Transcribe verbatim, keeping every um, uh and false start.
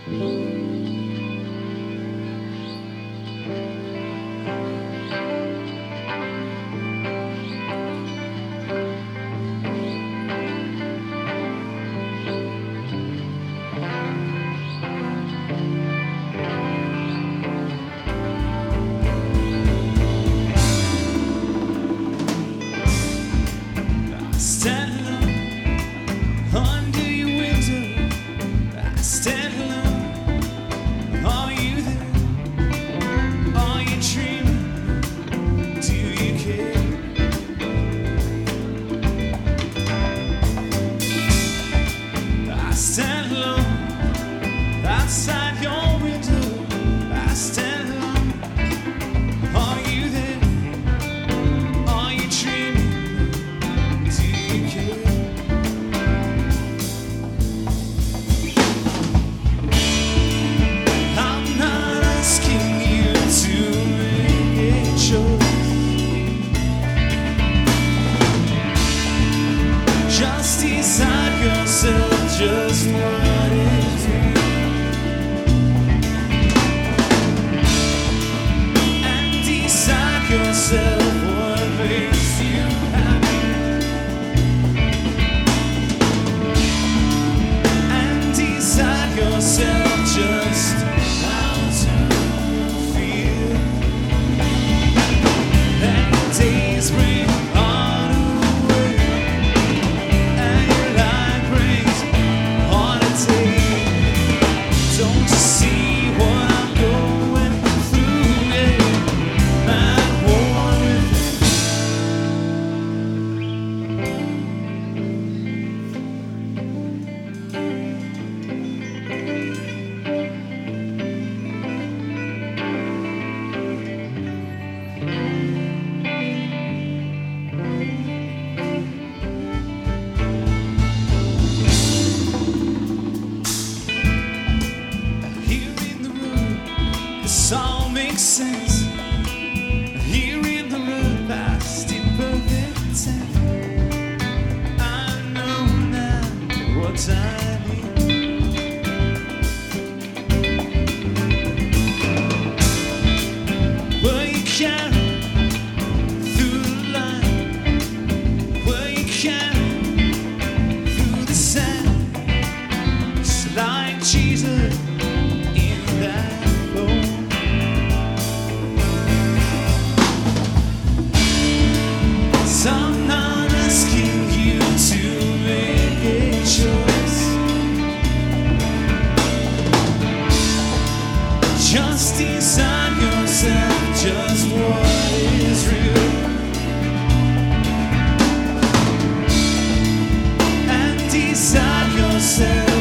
Stand alone under your window. I stand alone. Are you there? Are you dreaming? Do you care? I stand alone outside your window. I stand alone. Are you there? Are you dreaming? I'm not asking you to make a choice. Just decide yourself just what is real, and decide yourself what makes you happy. Decide yourself just how to feel. And days bring on away, and your life brings on a day. Don't you see what I'm going through? Yeah, I'm worn with this all makes sense. Here in the room, past imperfect tense. I know now what I need. Were you carried through the line? Were you carried through the sand? Just like Jesus in that. I'm not asking you to make a choice. Just decide yourself just what is real, and decide yourself